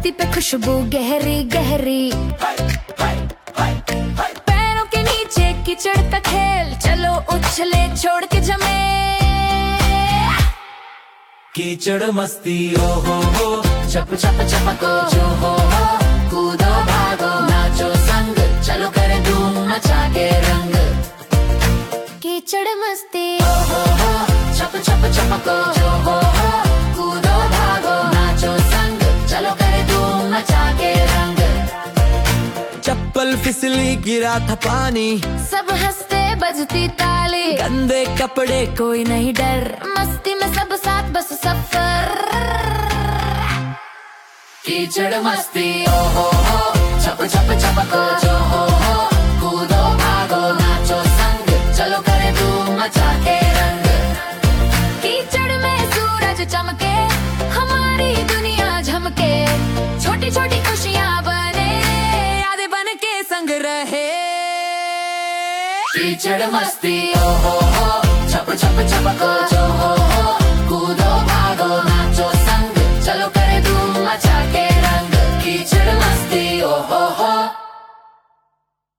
धरती पे खुशबू गहरी गहरी, पैरों के नीचे कीचड़ का खेल, चलो उछले छोड़ के जमे। कीचड़ मस्ती ओ हो, चप चप चपको जो हो, कूदो भागो नाचो संग, चलो करे धूम मचा के रंग। कीचड़ मस्ती ओ हो, चप चप चपको जो हो, कूदो भागो नाचो संग, चलो करे धूम मचा के रंग। चप्पल फिसली गिरा था पानी, सब हंसते बजती ताली, गंदे कपड़े कोई नहीं डर, मस्ती में सब साथ बस सफर। कीचड़ मस्ती ओ हो, चप चप चपको जो हो, कूदो भागो नाचो संग, चलो करे धूम मचा के रंग। कीचड़ में सूरज चमके, हमारी दुनिया झमके, छोटी छोटी खुशियाँ बने, यादें बन के संग रहे। कीचड़ मस्ती ओ हो, चप चप चपको जो हो,